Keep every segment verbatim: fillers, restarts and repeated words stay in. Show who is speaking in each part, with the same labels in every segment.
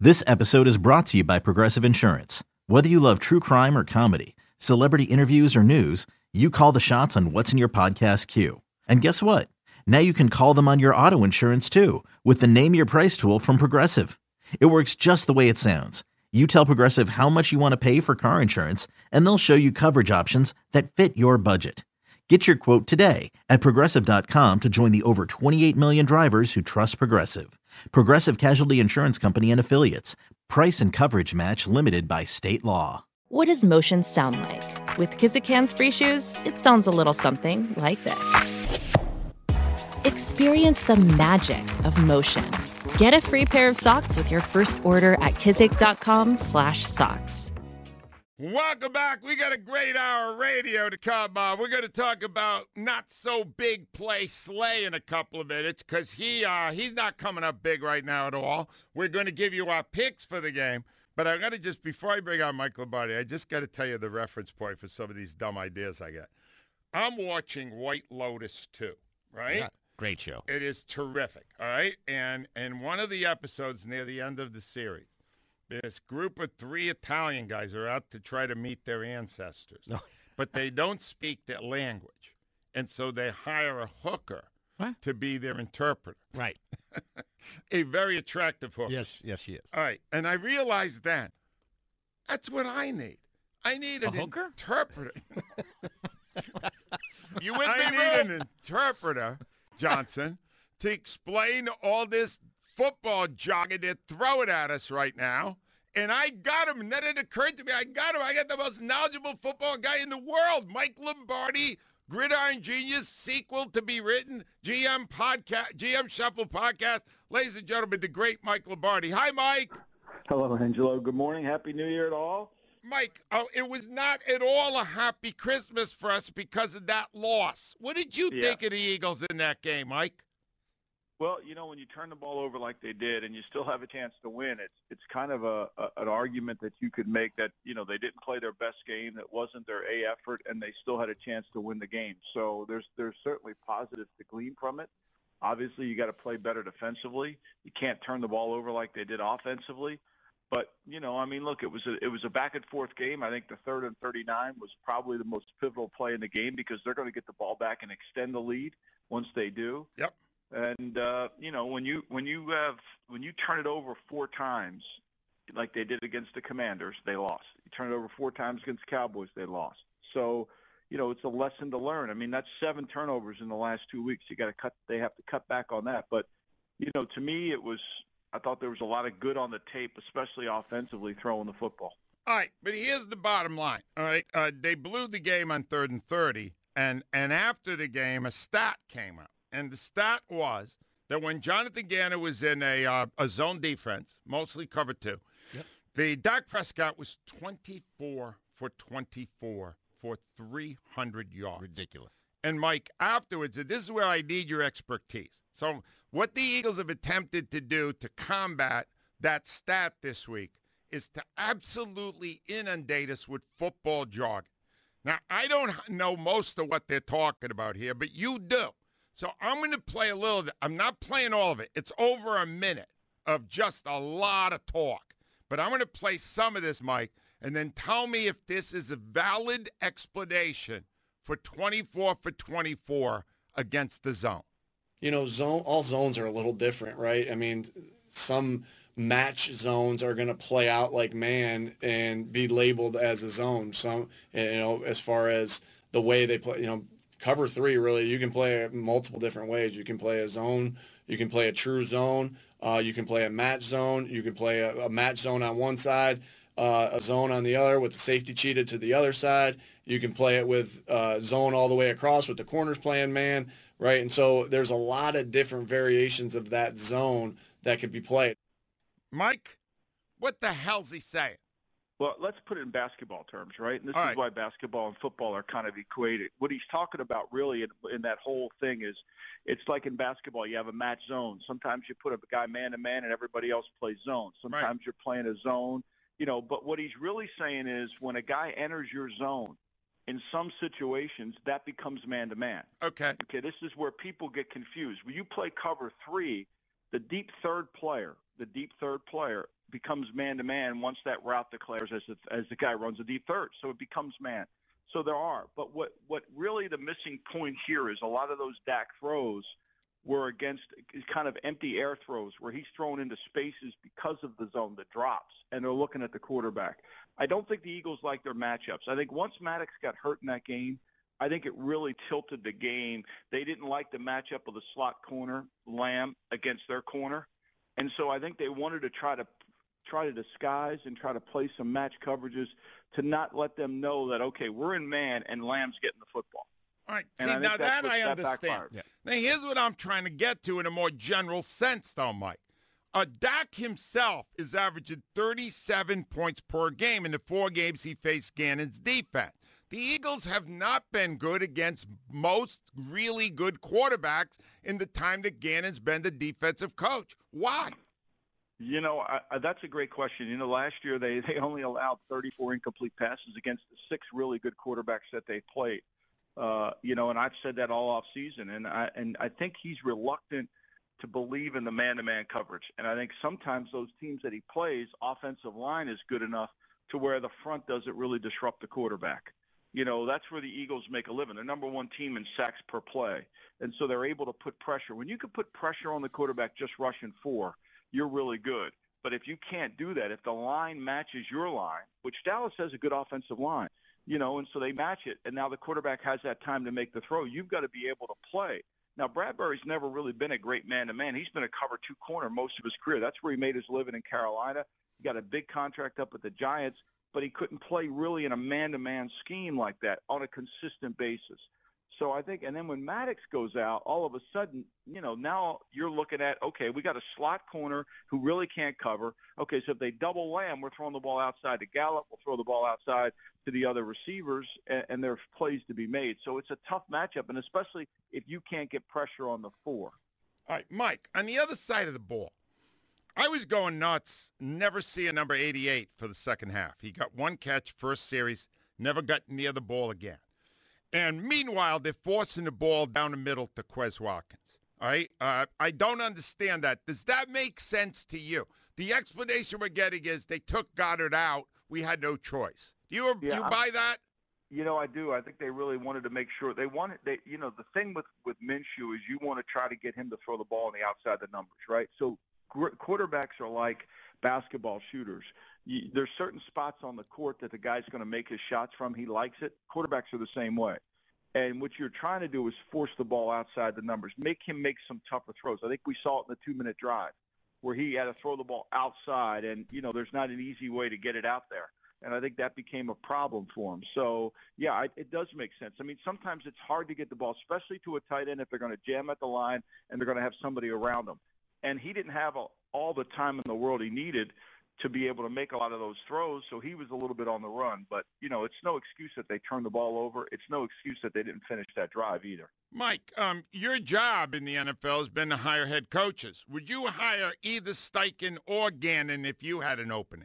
Speaker 1: This episode is brought to you by Progressive Insurance. Whether you love true crime or comedy, celebrity interviews or news, you call the shots on what's in your podcast queue. And guess what? Now you can call them on your auto insurance too with the Name Your Price tool from Progressive. It works just the way it sounds. You tell Progressive how much you want to pay for car insurance, and they'll show you coverage options that fit your budget. Get your quote today at Progressive dot com to join the over twenty-eight million drivers who trust Progressive. Progressive Casualty Insurance Company and Affiliates. Price and coverage match limited by state law.
Speaker 2: What does motion sound like? With Kizikans free shoes, it sounds a little something like this. Experience the magic of motion. Get a free pair of socks with your first order at Kizik dot com slash socks.
Speaker 3: Welcome back. We got a great hour of radio to come on. We're going to talk about not-so-big play Slay in a couple of minutes because he uh, he's not coming up big right now at all. We're going to give you our picks for the game. But I got to just, before I bring on Mike Lombardi, I just got to tell you the reference point for some of these dumb ideas I got. I'm watching White Lotus two, right?
Speaker 4: Yeah, great show.
Speaker 3: It is terrific, all right? And and one of the episodes near the end of the series, this group of three Italian guys are out to try to meet their ancestors.
Speaker 4: No.
Speaker 3: But they don't speak their language. And so they hire a hooker
Speaker 4: What?
Speaker 3: to be their interpreter.
Speaker 4: Right.
Speaker 3: A very attractive hooker.
Speaker 4: Yes, yes, she is.
Speaker 3: All right. And I realized then, that's what I need. I need
Speaker 4: A
Speaker 3: an
Speaker 4: hooker?
Speaker 3: interpreter.
Speaker 4: You with
Speaker 3: I
Speaker 4: me,
Speaker 3: need
Speaker 4: bro?
Speaker 3: an interpreter, Johnson, to explain all this football jargon they're throwing at us right now. And I got him. And then it occurred to me, I got him. I got the most knowledgeable football guy in the world, Mike Lombardi, Gridiron Genius, sequel to be written, G M podcast, G M Shuffle podcast. Ladies and gentlemen, the great Mike Lombardi. Hi, Mike.
Speaker 5: Hello, Angelo. Good morning. Happy New Year to all.
Speaker 3: Mike, oh, it was not at all a happy Christmas for us because of that loss. What did you
Speaker 5: Yeah.
Speaker 3: think of the Eagles in that game, Mike?
Speaker 5: Well, you know, when you turn the ball over like they did and you still have a chance to win, it's it's kind of a, a an argument that you could make that, you know, they didn't play their best game, that wasn't their A effort, and they still had a chance to win the game. So there's there's certainly positives to glean from it. Obviously, you got to play better defensively. You can't turn the ball over like they did offensively. But, you know, I mean, look, it was a, it was a back-and-forth game. I think the third and thirty-nine was probably the most pivotal play in the game because they're going to get the ball back and extend the lead once they do.
Speaker 3: Yep.
Speaker 5: And uh, you know, when you when you have when you turn it over four times, like they did against the Commanders, they lost. You turn it over four times against the Cowboys, they lost. So, you know, it's a lesson to learn. I mean, that's seven turnovers in the last two weeks. You got to cut. They have to cut back on that. But, you know, to me, it was. I thought there was a lot of good on the tape, especially offensively throwing the football.
Speaker 3: All right, but here's the bottom line. All right, uh, they blew the game on third and thirty, and and after the game, a stat came out. And the stat was that when Jonathan Gannon was in a uh, a zone defense, mostly cover two,
Speaker 4: Yep.
Speaker 3: the Dak Prescott was twenty-four for twenty-four for three hundred yards.
Speaker 4: Ridiculous.
Speaker 3: And, Mike, afterwards, and this is where I need your expertise. So what the Eagles have attempted to do to combat that stat this week is to absolutely inundate us with football jargon. Now, I don't know most of what they're talking about here, but you do. So I'm going to play a little. I'm not playing all of it. It's over a minute of just a lot of talk. But I'm going to play some of this, Mike, and then tell me if this is a valid explanation for twenty-four for twenty-four against the zone.
Speaker 6: You know, zone all zones are a little different, right? I mean, some match zones are going to play out like man and be labeled as a zone. Some, you know, as far as the way they play, you know, cover three, really, you can play it multiple different ways. You can play a zone. You can play a true zone. Uh, you can play a match zone. You can play a, a match zone on one side, uh, a zone on the other with the safety cheated to the other side. You can play it with uh, zone all the way across with the corners playing man, right? And so there's a lot of different variations of that zone that could be played.
Speaker 3: Mike, what the hell's he saying?
Speaker 5: Well, let's put it in basketball terms, right? And this
Speaker 3: All
Speaker 5: is
Speaker 3: right.
Speaker 5: why basketball and football are kind of equated. What he's talking about really in, in that whole thing is it's like in basketball, you have a match zone. Sometimes you put a guy man-to-man and everybody else plays zone. Sometimes
Speaker 3: Right.
Speaker 5: you're playing a zone. You know, but what he's really saying is when a guy enters your zone, in some situations, that becomes man-to-man.
Speaker 3: Okay.
Speaker 5: Okay, this is where people get confused. When you play cover three, the deep third player, the deep third player becomes man-to-man once that route declares as the, as the guy runs a deep third. So it becomes man. So there are. But what, what really the missing point here is a lot of those Dak throws were against kind of empty air throws where he's thrown into spaces because of the zone, the drops, and they're looking at the quarterback. I don't think the Eagles like their matchups. I think once Maddox got hurt in that game, I think it really tilted the game. They didn't like the matchup of the slot corner, Lamb, against their corner. And so I think they wanted to try to try to disguise and try to play some match coverages to not let them know that, okay, we're in man and Lamb's getting the football.
Speaker 3: All right.
Speaker 5: And
Speaker 3: See,
Speaker 5: I
Speaker 3: now
Speaker 5: think
Speaker 3: that
Speaker 5: that's
Speaker 3: I
Speaker 5: what- that
Speaker 3: understand.
Speaker 5: backfired.
Speaker 3: Now, here's what I'm trying to get to in a more general sense, though, Mike. Uh, Dak himself is averaging thirty-seven points per game in the four games he faced Gannon's defense. The Eagles have not been good against most really good quarterbacks in the time that Gannon's been the defensive coach. Why?
Speaker 5: You know, I, I, that's a great question. You know, last year they, they only allowed thirty-four incomplete passes against the six really good quarterbacks that they played. Uh, you know, and I've said that all off season, and I and I think he's reluctant to believe in the man-to-man coverage. And I think sometimes those teams that he plays, offensive line is good enough to where the front doesn't really disrupt the quarterback. You know, that's where the Eagles make a living. They're number one team in sacks per play. And so they're able to put pressure. When you can put pressure on the quarterback just rushing four, you're really good. But if you can't do that, if the line matches your line, which Dallas has a good offensive line, you know, and so they match it, and now the quarterback has that time to make the throw, you've got to be able to play. Now, Bradbury's never really been a great man-to-man. He's been a cover two corner most of his career. That's where he made his living in Carolina. He got a big contract up with the Giants, but he couldn't play really in a man-to-man scheme like that on a consistent basis. So I think, and then when Maddox goes out, all of a sudden, you know, now you're looking at, okay, we got a slot corner who really can't cover. Okay, so if they double Lamb, we're throwing the ball outside to Gallup. We'll throw the ball outside to the other receivers, and, and there's plays to be made. So it's a tough matchup, and especially if you can't get pressure on the four.
Speaker 3: All right, Mike, on the other side of the ball, I was going nuts, never seeing number eighty-eight for the second half. He got one catch, first series, never got near the ball again. And meanwhile, they're forcing the ball down the middle to Quez Watkins. All right? Uh, I don't understand that. Does that make sense to you? The explanation we're getting is they took Goddard out. We had no choice. Do you,
Speaker 5: Yeah,
Speaker 3: you
Speaker 5: I'm-
Speaker 3: buy that?
Speaker 5: You know, I do. I think they really wanted to make sure they wanted. They, you know, the thing with with Minshew is you want to try to get him to throw the ball on the outside the numbers, right? So gr- quarterbacks are like basketball shooters. You, there's certain spots on the court that the guy's going to make his shots from. He likes it. Quarterbacks are the same way. And what you're trying to do is force the ball outside the numbers, make him make some tougher throws. I think we saw it in the two-minute drive where he had to throw the ball outside, and, you know, there's not an easy way to get it out there. And I think that became a problem for him. So, yeah, I, it does make sense. I mean, sometimes it's hard to get the ball, especially to a tight end if they're going to jam at the line and they're going to have somebody around them. And he didn't have a, all the time in the world he needed to be able to make a lot of those throws, so he was a little bit on the run. But, you know, it's no excuse that they turned the ball over. It's no excuse that they didn't finish that drive either.
Speaker 3: Mike, um, your job in the N F L has been to hire head coaches. Would you hire either Steichen or Gannon if you had an opening?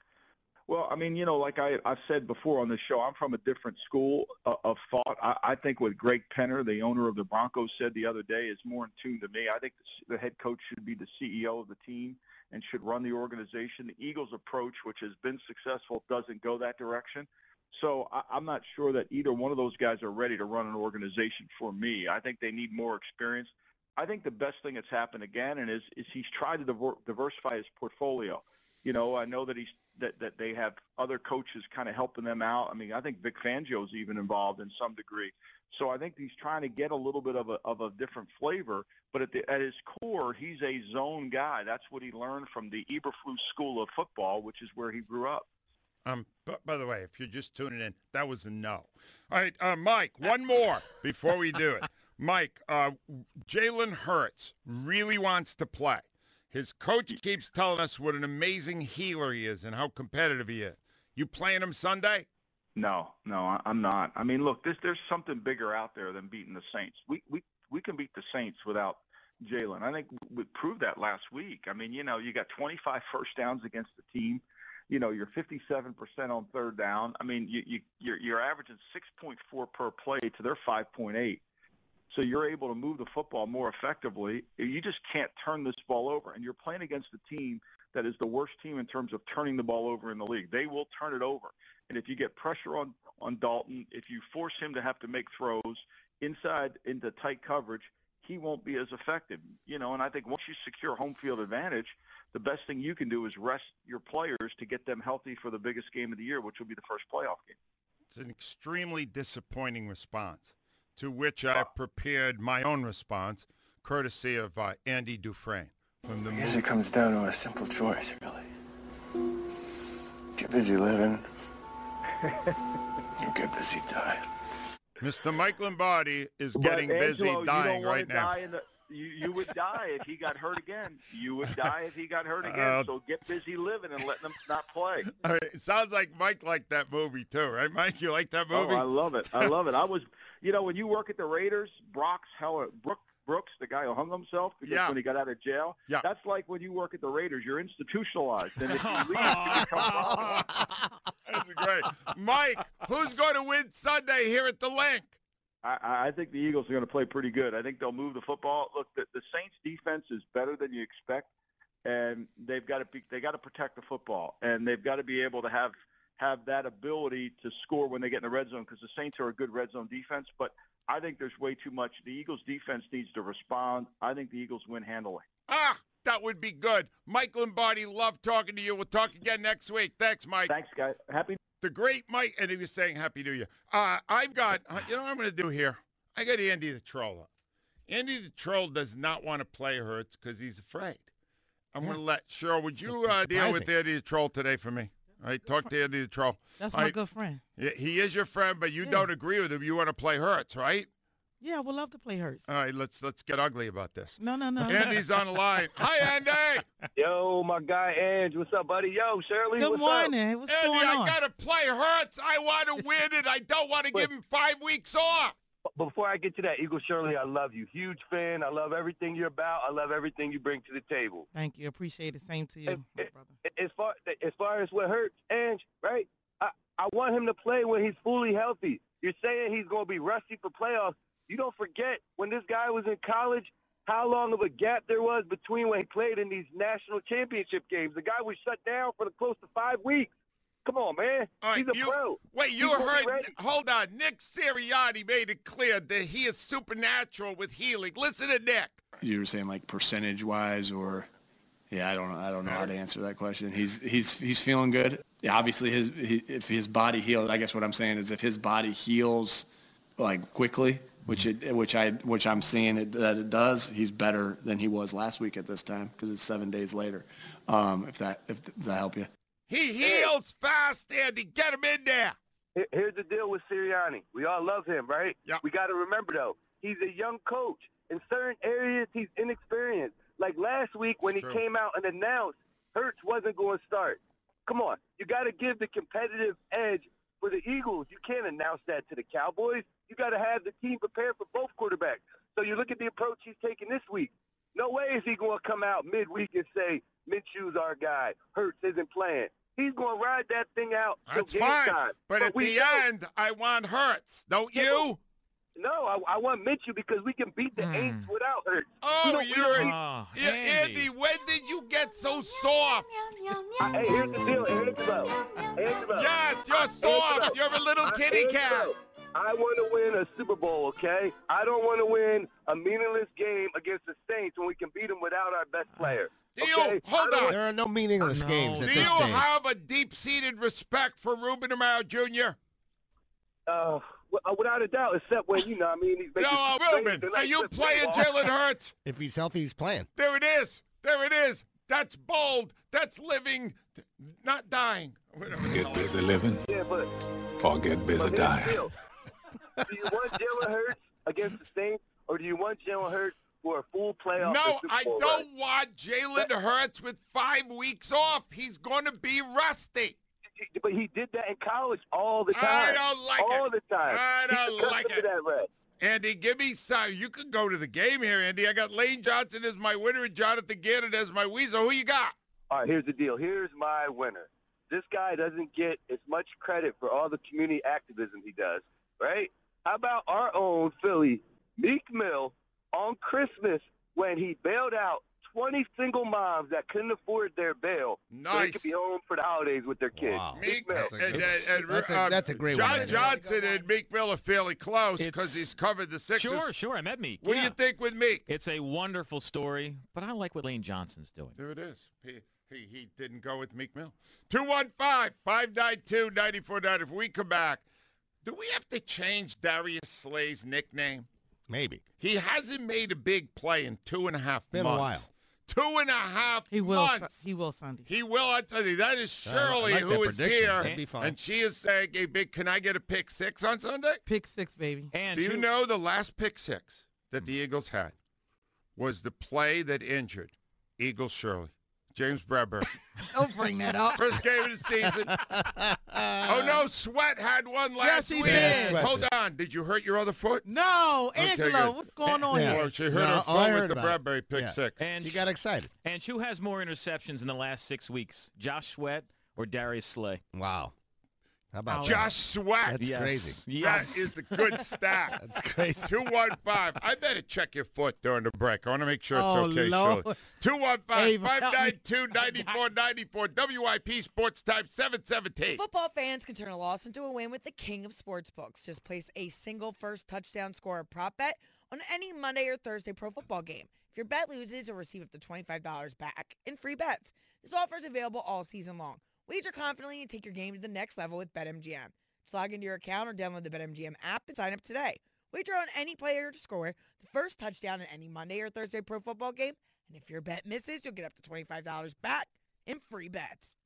Speaker 5: Well, I mean, you know, like I, I've said before on the show, I'm from a different school of, of thought. I, I think what Greg Penner, the owner of the Broncos, said the other day is more in tune to me. I think the, the head coach should be the C E O of the team and should run the organization. The Eagles' approach, which has been successful, doesn't go that direction. So I, I'm not sure that either one of those guys are ready to run an organization for me. I think they need more experience. I think the best thing that's happened again and is, is he's tried to diver, diversify his portfolio. You know, I know that he's that, that they have other coaches kind of helping them out. I mean, I think Vic Fangio's even involved in some degree. So I think he's trying to get a little bit of a of a different flavor. But at the, at his core, he's a zone guy. That's what he learned from the Eberflus School of Football, which is where he grew up.
Speaker 3: Um, but by the way, if you're just tuning in, that was a no. All right, uh, Mike, one more before we do it. Mike, uh, Jalen Hurts really wants to play. His coach keeps telling us what an amazing healer he is and how competitive he is. You playing him Sunday?
Speaker 5: No, no, I- I'm not. I mean, look, there's there's something bigger out there than beating the Saints. We we we can beat the Saints without Jalen. I think we proved that last week. I mean, you know, you got twenty-five first downs against the team. You know, you're fifty-seven percent on third down. I mean, you you you're, you're averaging six point four per play to their five point eight. So you're able to move the football more effectively. You just can't turn this ball over. And you're playing against a team that is the worst team in terms of turning the ball over in the league. They will turn it over. And if you get pressure on, on Dalton, if you force him to have to make throws inside into tight coverage, he won't be as effective. You know, and I think once you secure home field advantage, the best thing you can do is rest your players to get them healthy for the biggest game of the year, which will be the first playoff game.
Speaker 3: It's an extremely disappointing response, to which I prepared my own response, courtesy of uh, Andy Dufresne. From the
Speaker 4: I guess
Speaker 3: movie.
Speaker 4: it comes down to a simple choice, really. Get busy living, or get busy dying.
Speaker 3: Mister Mike Lombardi is
Speaker 5: But
Speaker 3: getting busy
Speaker 5: Angelo,
Speaker 3: dying
Speaker 5: you don't
Speaker 3: right
Speaker 5: wanna
Speaker 3: now.
Speaker 5: Die in the, you, you would die if he got hurt again. You would die if he got hurt again.
Speaker 3: Uh,
Speaker 5: so get busy living and letting him not play.
Speaker 3: All right, it sounds like Mike liked that movie too, right, Mike? You like that movie?
Speaker 5: Oh, I love it. I love it. I was, you know, when you work at the Raiders, Brock's Heller, Brook, Brooks, the guy who hung himself because
Speaker 3: Yeah.
Speaker 5: when he got out of jail,
Speaker 3: Yeah.
Speaker 5: that's like when you work at the Raiders. You're institutionalized. And if you leave, you become problem.
Speaker 3: That's great. Mike, who's going to win Sunday here at the Link?
Speaker 5: I, I think the Eagles are going to play pretty good. I think they'll move the football. Look, the, the Saints' defense is better than you expect, and they've got to be, they got to protect the football, and they've got to be able to have have that ability to score when they get in the red zone because the Saints are a good red zone defense. But I think there's way too much. The Eagles' defense needs to respond. I think the Eagles win handily.
Speaker 3: Ah, that would be good. Mike Lombardi, love talking to you. We'll talk again next week. Thanks, Mike.
Speaker 5: Thanks, guys. Happy.
Speaker 3: The great Mike, and he was saying Happy New Year. Uh, I've got, uh, you know what I'm going to do here? I got Andy the Troll up. Andy the Troll does not want to play Hurts because he's afraid. I'm yeah. going to let Cheryl, would
Speaker 7: so
Speaker 3: you uh, deal with Andy the Troll today for me? All right, talk to Andy the Troll.
Speaker 7: That's
Speaker 3: All
Speaker 7: my
Speaker 3: right.
Speaker 7: good friend.
Speaker 3: Yeah, he is your friend, but you
Speaker 7: Yeah.
Speaker 3: don't agree with him. You want to play Hurts, right?
Speaker 7: Yeah, I would love to play Hurts.
Speaker 3: All right, let's let's get ugly about this.
Speaker 7: No, no, no.
Speaker 3: Andy's on the line. Hi, Andy.
Speaker 8: Yo, my guy, Ange. What's up, buddy? Yo, Shirley,
Speaker 7: Good
Speaker 8: what's
Speaker 7: morning.
Speaker 8: up?
Speaker 7: What's
Speaker 3: Andy,
Speaker 7: going
Speaker 3: I
Speaker 7: on?
Speaker 3: got to play Hurts. I want to win it. I don't want to give him five weeks off.
Speaker 8: Before I get to that, Eagle Shirley, I love you. Huge fan. I love everything you're about. I love everything you bring to the table.
Speaker 7: Thank you. Appreciate it. Same to you,
Speaker 8: As,
Speaker 7: my brother.
Speaker 8: as far as far as what hurts, Ange, right? I, I want him to play when he's fully healthy. You're saying he's going to be rusty for playoffs. You don't forget when this guy was in college, how long of a gap there was between when he played in these national championship games. The guy was shut down for the close to five weeks. Come on, man.
Speaker 3: All right,
Speaker 8: He's a
Speaker 3: you,
Speaker 8: pro.
Speaker 3: Wait, you
Speaker 8: He's gonna be
Speaker 3: heard,
Speaker 8: ready.
Speaker 3: hold on, Nick Sirianni made it clear that he is supernatural with healing. Listen to Nick.
Speaker 6: You were saying like percentage-wise or, yeah, I don't know. I don't know how to answer that question. He's he's he's feeling good. Yeah, obviously his he, if his body heals, I guess what I'm saying is if his body heals like quickly, which it which I which I'm seeing it, that it does, he's better than he was last week at this time because it's seven days later. Um, if that if does that help you?
Speaker 3: He heals fast, Andy. Get him in there.
Speaker 8: Here- Here's the deal with Sirianni. We all love him, right?
Speaker 3: Yeah.
Speaker 8: We got to remember, though, he's a young coach. In certain areas, he's inexperienced. Like last week when he
Speaker 3: True.
Speaker 8: came out and announced Hurts wasn't going to start. Come on. You got to give the competitive edge for the Eagles. You can't announce that to the Cowboys. You got to have the team prepared for both quarterbacks. So you look at the approach he's taking this week. No way is he going to come out midweek and say, Minshew's our guy. Hurts isn't playing. He's going to ride that thing out till
Speaker 3: That's
Speaker 8: game
Speaker 3: fine.
Speaker 8: time.
Speaker 3: But, at
Speaker 8: we
Speaker 3: the
Speaker 8: know-
Speaker 3: end, I want Hurts. Don't
Speaker 8: Yeah,
Speaker 3: you?
Speaker 8: No, I, I want Minshew because we can beat the
Speaker 7: Hmm.
Speaker 8: Aints without Hurts. We
Speaker 3: Oh,
Speaker 8: don't- we
Speaker 3: you're
Speaker 8: don't
Speaker 3: an,
Speaker 8: need-
Speaker 7: Oh,
Speaker 3: yeah, Andy, when did you get so soft?
Speaker 8: I- Hey, here's the deal, Angelo. Angelo.
Speaker 3: Yes, you're soft.
Speaker 8: Angelo.
Speaker 3: You're a little
Speaker 8: I-
Speaker 3: kitty cat.
Speaker 8: Angelo, I want to win a Super Bowl, okay? I don't want to win a meaningless game against the Saints when we can beat them without our best player.
Speaker 3: Do you,
Speaker 8: Okay?
Speaker 3: hold
Speaker 8: I don't
Speaker 3: on.
Speaker 9: There are no meaningless
Speaker 7: No.
Speaker 9: games at
Speaker 3: Do
Speaker 9: this
Speaker 3: you
Speaker 9: stage.
Speaker 3: have a deep-seated respect for Ruben Amaro Junior?
Speaker 8: Uh, w- without a doubt, except when, you know, I mean, he's
Speaker 3: No,
Speaker 8: making
Speaker 3: uh,
Speaker 8: plays
Speaker 3: Ruben,
Speaker 8: that
Speaker 3: are
Speaker 8: like
Speaker 3: you
Speaker 8: Chris
Speaker 3: playing
Speaker 8: Benoit.
Speaker 3: Jalen Hurts?
Speaker 9: If he's healthy, he's playing.
Speaker 3: There it is. There it is. That's bold. That's living, not dying. Whatever the
Speaker 10: Get
Speaker 3: hell.
Speaker 10: busy living
Speaker 8: Yeah, but
Speaker 10: or get busy
Speaker 8: But here's the
Speaker 10: dying.
Speaker 8: deal. Do you want Jalen Hurts against the Saints, or do you want Jalen Hurts for a full playoff?
Speaker 3: No,
Speaker 8: or Super
Speaker 3: I
Speaker 8: Bowl
Speaker 3: don't
Speaker 8: run?
Speaker 3: want Jalen Hurts with five weeks off. He's going to be rusty.
Speaker 8: But he did that in college all the
Speaker 3: I
Speaker 8: time.
Speaker 3: don't like
Speaker 8: all
Speaker 3: it.
Speaker 8: the time.
Speaker 3: I
Speaker 8: He's
Speaker 3: don't
Speaker 8: accustomed
Speaker 3: like
Speaker 8: to
Speaker 3: it.
Speaker 8: that, Red.
Speaker 3: Andy, give me some. You can go to the game here, Andy. I got Lane Johnson as my winner and Jonathan Gannon as my weasel. Who you got?
Speaker 8: All right, here's the deal. Here's my winner. This guy doesn't get as much credit for all the community activism he does, right? How about our own Philly, Meek Mill, on Christmas when he bailed out twenty single moms that couldn't afford their bail so they
Speaker 3: Nice.
Speaker 8: could be home for the holidays with their kids.
Speaker 9: Wow.
Speaker 3: Meek
Speaker 8: Mill.
Speaker 3: Mill.
Speaker 9: That's a
Speaker 3: And,
Speaker 9: good-
Speaker 3: and, and,
Speaker 9: that's a-
Speaker 3: uh,
Speaker 9: that's a great
Speaker 3: John
Speaker 9: one right there.
Speaker 3: Johnson and Meek Mill are fairly close because
Speaker 10: It's-
Speaker 3: he's covered the Sixers.
Speaker 10: Sure, sure. I met Meek.
Speaker 3: What
Speaker 10: yeah.
Speaker 3: do you think with Meek?
Speaker 10: It's a wonderful story, but I like what Lane Johnson's doing.
Speaker 3: There it is. He, he, he didn't go with Meek Mill. two one five, five nine two, nine four nine zero. If we come back, do we have to change Darius Slay's nickname?
Speaker 9: Maybe.
Speaker 3: He hasn't made a big play in two and a half
Speaker 9: Been a
Speaker 3: months.
Speaker 9: while.
Speaker 3: Two and a half
Speaker 7: He will.
Speaker 3: months.
Speaker 7: Su- he will Sunday.
Speaker 3: He will on Sunday. That is
Speaker 9: I
Speaker 3: Shirley
Speaker 9: like
Speaker 3: who
Speaker 9: that
Speaker 3: is
Speaker 9: prediction.
Speaker 3: here,
Speaker 9: That'd be fun.
Speaker 3: and she is saying, "Hey, big, can I get a pick six on Sunday?"
Speaker 7: Pick six, baby.
Speaker 10: And
Speaker 3: Do you
Speaker 10: Chu-
Speaker 3: know the last pick six that the Eagles had was the play that injured Eagles Shirley, James Bradbury.
Speaker 9: Don't bring that up.
Speaker 3: First game of the season. Oh, no, Sweat had one last
Speaker 7: Yes, he
Speaker 3: week.
Speaker 7: did.
Speaker 9: Sweat
Speaker 3: Hold
Speaker 9: did.
Speaker 3: on. Did you hurt your other foot?
Speaker 7: No,
Speaker 3: Okay,
Speaker 7: Angela,
Speaker 3: good.
Speaker 7: what's going on
Speaker 9: Yeah.
Speaker 7: here?
Speaker 3: Well, she hurt
Speaker 9: No,
Speaker 3: her
Speaker 9: oh, I
Speaker 3: foot
Speaker 9: heard
Speaker 3: with the
Speaker 9: about it.
Speaker 3: Bradbury pick
Speaker 9: Yeah.
Speaker 3: six.
Speaker 10: And
Speaker 9: She
Speaker 10: Chu-
Speaker 9: got excited.
Speaker 10: And who has more interceptions in the last six weeks, Josh Sweat or Darius Slay?
Speaker 9: Wow. How about
Speaker 3: Josh Sweat.
Speaker 9: That's
Speaker 10: yes.
Speaker 9: crazy.
Speaker 10: Yes.
Speaker 3: That is a good stat.
Speaker 9: That's crazy.
Speaker 3: two one five. I better check your foot during the break. I want to make sure it's
Speaker 7: Oh,
Speaker 3: okay,
Speaker 7: Lord.
Speaker 3: Shirley. two one five,
Speaker 7: Hey,
Speaker 3: five
Speaker 7: help me.
Speaker 3: nine two, nine four nine four. W I P Sports Time seven seventeen.
Speaker 11: Football fans can turn a loss into a win with the king of sportsbooks. Just place a single first touchdown scorer prop bet on any Monday or Thursday pro football game. If your bet loses, you'll receive up to twenty-five dollars back in free bets. This offer is available all season long. Wager confidently and take your game to the next level with BetMGM. Just log into your account or download the BetMGM app and sign up today. Wager on any player to score the first touchdown in any Monday or Thursday pro football game. And if your bet misses, you'll get up to twenty-five dollars back in free bets.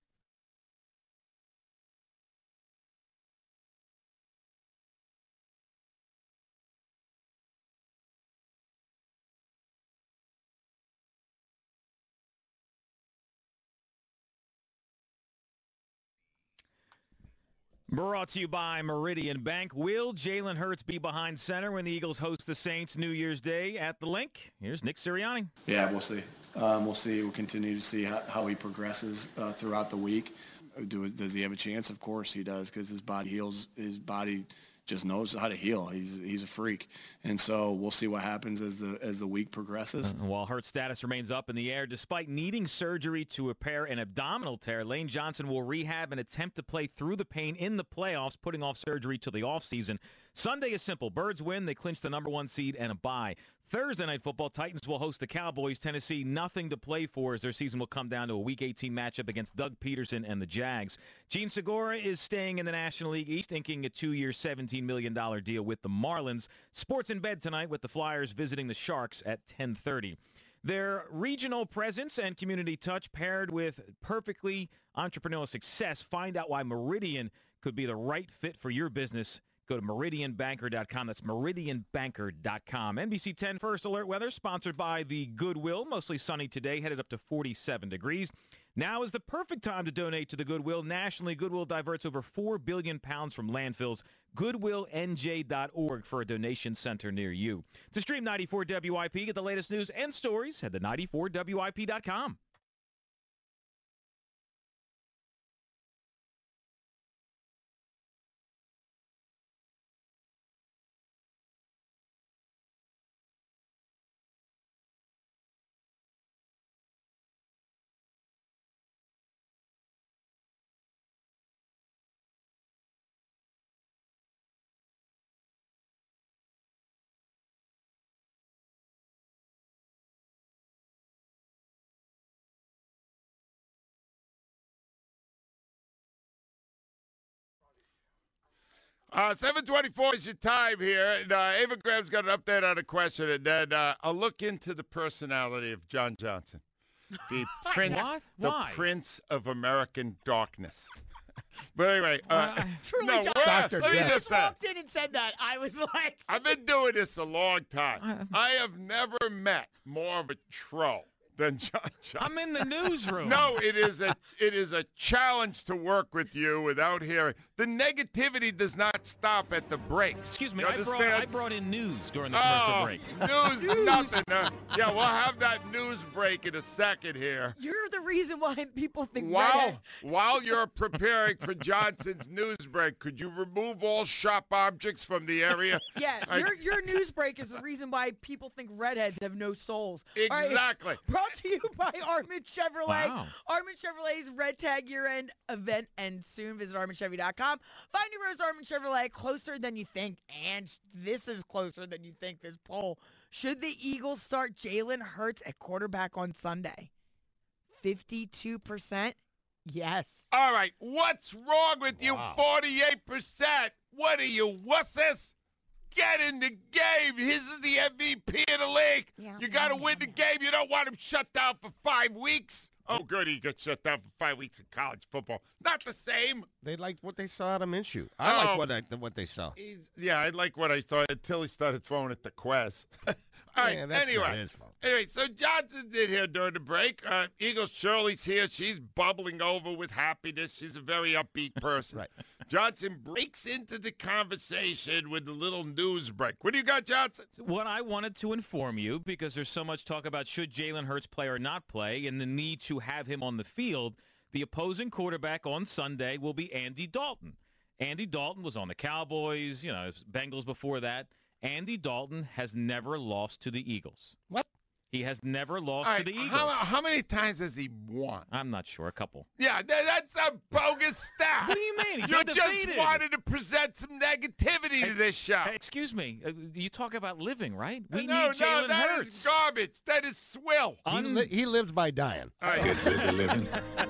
Speaker 10: Brought to you by Meridian Bank. Will Jalen Hurts be behind center when the Eagles host the Saints New Year's Day at the Link? Here's Nick Sirianni.
Speaker 6: Yeah, we'll see. Um, we'll see. We'll continue to see how, how he progresses uh, throughout the week. Do, does he have a chance? Of course he does, because his body heals. His body just knows how to heal. He's he's a freak, and so we'll see what happens as the as the week progresses.
Speaker 10: Uh, while Hurts' status remains up in the air, despite needing surgery to repair an abdominal tear, Lane Johnson will rehab and attempt to play through the pain in the playoffs, putting off surgery till the offseason. Sunday is simple. Birds win. They clinch the number one seed and a bye. Thursday Night Football, Titans will host the Cowboys. Tennessee, nothing to play for as their season will come down to a Week eighteen matchup against Doug Peterson and the Jags. Gene Segura is staying in the National League East, inking a two-year, seventeen million dollars deal with the Marlins. Sports in bed tonight with the Flyers visiting the Sharks at ten thirty. Their regional presence and community touch paired with perfectly entrepreneurial success. Find out why Meridian could be the right fit for your business. Go to meridian banker dot com. That's meridian banker dot com. N B C ten First Alert Weather, sponsored by the Goodwill. Mostly sunny today, headed up to forty-seven degrees. Now is the perfect time to donate to the Goodwill. Nationally, Goodwill diverts over four billion pounds from landfills. goodwill n j dot org for a donation center near you. To stream ninety-four W I P, get the latest news and stories, head to ninety-four W I P dot com.
Speaker 3: Uh, seven twenty-four is your time here. And, uh, Ava Graham's got an update on a question, and then uh, I'll look into the personality of John Johnson, the prince,
Speaker 10: What?
Speaker 3: the
Speaker 10: Why?
Speaker 3: prince of American darkness. But anyway, uh,
Speaker 11: Truly,
Speaker 3: no,
Speaker 11: John,
Speaker 3: well,
Speaker 9: Doctor
Speaker 3: let me
Speaker 9: Death.
Speaker 3: just say,
Speaker 11: walked in and said that. I was like,
Speaker 3: I've been doing this a long time. I have never met more of a troll than John Johnson.
Speaker 10: I'm in the newsroom.
Speaker 3: No, it is a it is a challenge to work with you without hearing. The negativity does not stop at the breaks.
Speaker 10: Excuse me,
Speaker 3: You
Speaker 10: I brought,
Speaker 3: understand?
Speaker 10: I brought in news during the commercial
Speaker 3: Oh,
Speaker 10: break.
Speaker 3: news, nothing. Uh, yeah, we'll have that news break in a second here.
Speaker 11: you're the reason why people think
Speaker 3: While
Speaker 11: redhead.
Speaker 3: while you're preparing for Johnson's news break, could you remove all sharp objects from the area?
Speaker 11: Yeah,
Speaker 3: I-
Speaker 11: your your news break is the reason why people think redheads have no souls. All right,
Speaker 3: Exactly.
Speaker 11: brought brought to you by Armin Chevrolet.
Speaker 10: Wow.
Speaker 11: Armin Chevrolet's Red Tag year-end event ends soon. Visit armin chevy dot com. Find your Rose Armin Chevrolet closer than you think, and this is closer than you think, this poll. Should the Eagles start Jalen Hurts at quarterback on Sunday? fifty-two percent yes.
Speaker 3: All right, what's wrong with you,
Speaker 9: Wow.
Speaker 3: forty-eight percent? What are you, wusses? Get in the game. This is the M V P of the league.
Speaker 11: Yeah,
Speaker 3: You got to
Speaker 11: yeah,
Speaker 3: win the
Speaker 11: yeah.
Speaker 3: game. You don't want him shut down for five weeks. Oh, good, he got shut down for five weeks in college football. Not the same.
Speaker 9: They liked what they saw out of Minshew. I
Speaker 3: Oh.
Speaker 9: like what I, what they saw.
Speaker 3: He's, yeah, I like what I thought until he started throwing at the Quez. All right,
Speaker 9: Yeah, that's
Speaker 3: anyway.
Speaker 9: not his fault.
Speaker 3: Anyway, so Johnson's in here during the break. Uh, Eagles Shirley's here. She's bubbling over with happiness. She's a very upbeat person.
Speaker 9: Right.
Speaker 3: Johnson breaks into the conversation with a little news break. What do you got, Johnson?
Speaker 10: What I wanted to inform you, because there's so much talk about should Jalen Hurts play or not play and the need to have him on the field, the opposing quarterback on Sunday will be Andy Dalton. Andy Dalton was on the Cowboys, you know, Bengals before that. Andy Dalton has never lost to the Eagles.
Speaker 9: What?
Speaker 10: He has never lost
Speaker 3: All
Speaker 10: to
Speaker 3: right,
Speaker 10: the Eagles.
Speaker 3: how, how many times has he won?
Speaker 10: I'm not sure. A couple.
Speaker 3: Yeah, that, that's a bogus stat.
Speaker 10: What do you mean? He's
Speaker 3: You
Speaker 10: undefeated.
Speaker 3: just wanted to present some negativity to this show.
Speaker 10: Hey, excuse me. Uh, you talk about living, right? We
Speaker 3: no,
Speaker 10: need
Speaker 3: no,
Speaker 10: Jalen
Speaker 3: that
Speaker 10: Hurts.
Speaker 3: is garbage. That is swill.
Speaker 9: He,
Speaker 10: Un-
Speaker 9: li- he lives by dying.
Speaker 3: All right.
Speaker 4: Get busy living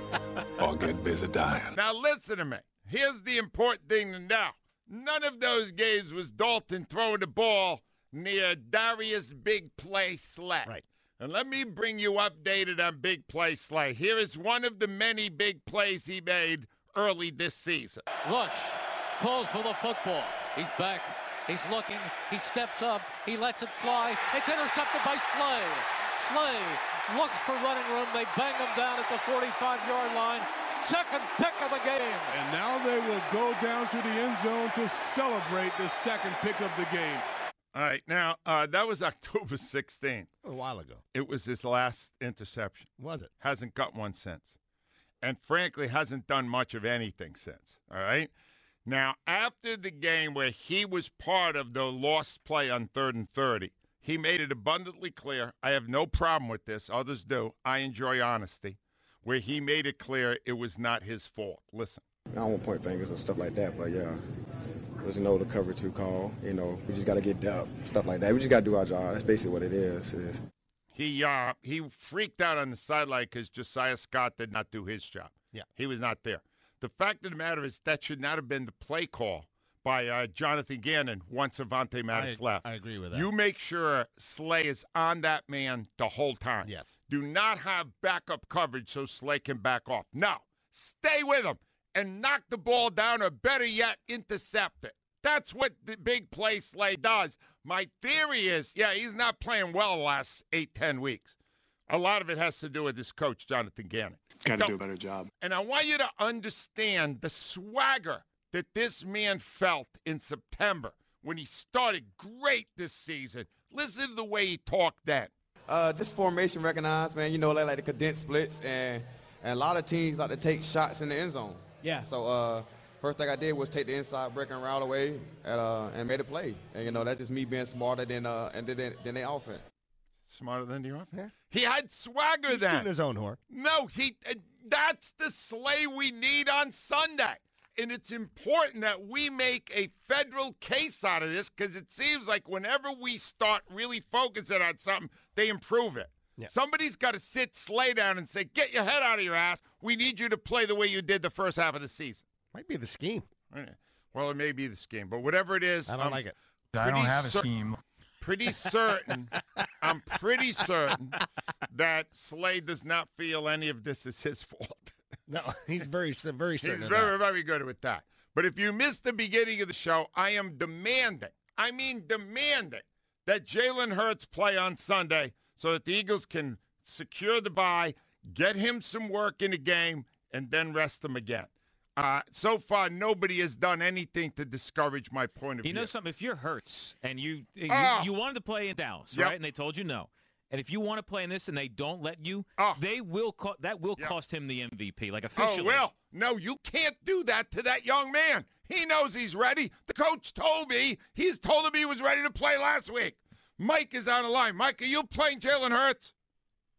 Speaker 4: or get busy dying.
Speaker 3: Now listen to me. Here's the important thing to know. None of those games was Dalton throwing the ball near Darius Big Play Slay.
Speaker 9: Right.
Speaker 3: And let me bring you updated on Big Play Slay. Here is one of the many big plays he made early this season.
Speaker 12: Rush calls for the football. He's back. He's looking. He steps up. He lets it fly. It's intercepted by Slay. Slay looks for running room. They bang him down at the forty-five-yard line. Second pick of the game.
Speaker 13: And now they will go down to the end zone to celebrate the second pick of the game.
Speaker 3: All right, now, uh, that was October sixteenth.
Speaker 9: A while ago.
Speaker 3: It was his last interception.
Speaker 9: Was it?
Speaker 3: Hasn't got one since. And frankly, hasn't done much of anything since, all right? Now, after the game where he was part of the lost play on third and thirty, he made it abundantly clear, I have no problem with this, others do, I enjoy honesty, where he made it clear it was not his fault. Listen.
Speaker 14: I don't want to point fingers and stuff like that, but yeah, there's no the cover two call. You know, we just got to get depth, stuff like that. We just got to do our job. That's basically what it is. is.
Speaker 3: He uh, he freaked out on the sideline because Josiah Scott did not do his job.
Speaker 9: Yeah.
Speaker 3: He was not there. The fact of the matter is that should not have been the play call by uh, Jonathan Gannon once Avonte Maddox
Speaker 9: I,
Speaker 3: left.
Speaker 9: I agree with that.
Speaker 3: You make sure Slay is on that man the whole time.
Speaker 9: Yes.
Speaker 3: Do not have backup coverage so Slay can back off. No. Stay with him and knock the ball down, or better yet, intercept it. That's what the big play Slay does. My theory is, yeah, he's not playing well the last eight, ten weeks. A lot of it has to do with his coach, Jonathan Gannon.
Speaker 14: Got to do a better job.
Speaker 3: And I want you to understand the swagger that this man felt in September when he started great this season. Listen to the way he talked then.
Speaker 14: Uh, just formation recognized, man. You know, they like the condensed splits, and, and a lot of teams like to take shots in the end zone.
Speaker 7: Yeah.
Speaker 14: So uh, first thing I did was take the inside break and route away and, uh, and made a play. And, you know, that's just me being smarter than uh, and than, than their offense.
Speaker 3: Smarter than the offense?
Speaker 9: Yeah.
Speaker 3: He had swagger
Speaker 9: He's
Speaker 3: then.
Speaker 9: tooting his own horn.
Speaker 3: No, he. Uh, that's the Slay we need on Sunday. And it's important that we make a federal case out of this, because it seems like whenever we start really focusing on something, they improve it.
Speaker 9: Yeah.
Speaker 3: Somebody's got to sit Slay down and say, get your head out of your ass. We need you to play the way you did the first half of the season.
Speaker 9: Might be the scheme.
Speaker 3: Well, it may be the scheme, but whatever it is.
Speaker 9: I don't
Speaker 3: I'm
Speaker 9: like it.
Speaker 3: I don't have a scheme. Pretty certain, I'm pretty certain that Slay does not feel any of this is his fault.
Speaker 9: No, he's very, very
Speaker 3: He's
Speaker 9: certain of
Speaker 3: very,
Speaker 9: that.
Speaker 3: very good with that. But if you missed the beginning of the show, I am demanding, I mean demanding, that Jalen Hurts play on Sunday so that the Eagles can secure the bye, get him some work in the game, and then rest him again. Uh, so far, nobody has done anything to discourage my point of
Speaker 10: You
Speaker 3: view.
Speaker 10: know something? If you're Hurts and you you,
Speaker 3: Oh.
Speaker 10: you wanted to play in Dallas,
Speaker 3: Yep.
Speaker 10: right? And they told you no. And if you want to play in this and they don't let you,
Speaker 3: Oh.
Speaker 10: they will co- that will
Speaker 3: Yeah.
Speaker 10: cost him the M V P, like
Speaker 3: Oh,
Speaker 10: officially.
Speaker 3: well, no, you can't do that to that young man. He knows he's ready. The coach told me, he's told him he was ready to play last week. Mike is on the line. Mike, are you playing Jalen Hurts?